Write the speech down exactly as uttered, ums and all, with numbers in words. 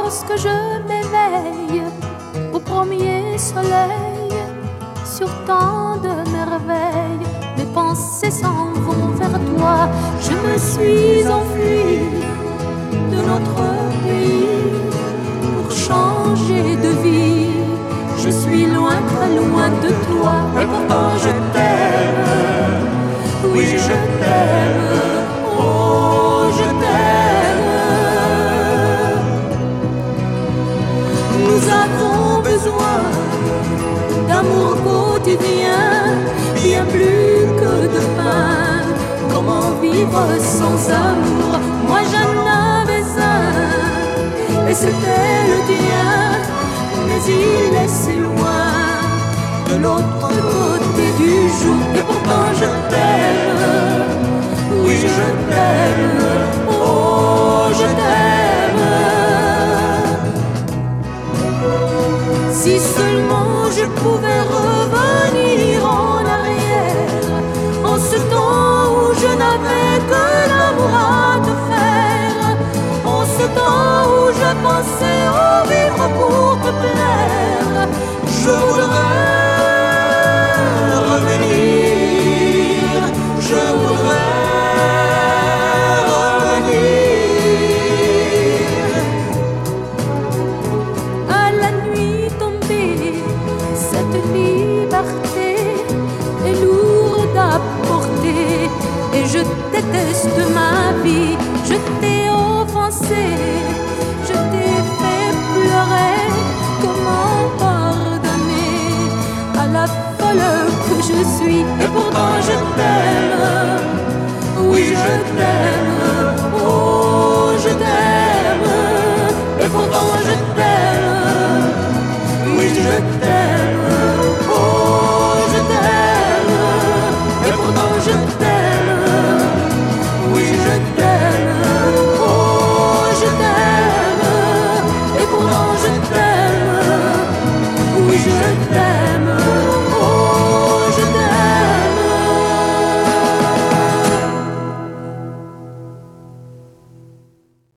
lorsque je m'éveille au premier soleil, sur tant de merveilles, mes pensées s'en vont vers toi. Je me suis enfuie de notre pays pour changer de vie. Je suis loin, très loin de toi, et pourtant je t'aime. Oui, je t'aime. Oh, je t'aime. Nous avons besoin d'amour quotidien, bien plus que de pain. Comment vivre sans amour? Moi j'en avais un, et c'était le tien, mais il est si loin, de l'autre côté du jour. Et pourtant je t'aime, oui je t'aime, oh je t'aime. Si seulement je pouvais revenir en arrière, en ce temps où je n'avais que l'amour à te faire, en ce temps où je pensais au vivre pour te plaire, je voudrais revenir, je voudrais revenir. À la nuit tombée, cette liberté est lourde à porter, et je déteste ma vie. Je t'ai offensé, je t'ai fait pleurer. Comment pardonner à la folle que je suis? Et pourtant je t'aime, oui je t'aime, oh je t'aime. Et pourtant je t'aime, oui je t'aime, oh je t'aime. Et pourtant je t'aime.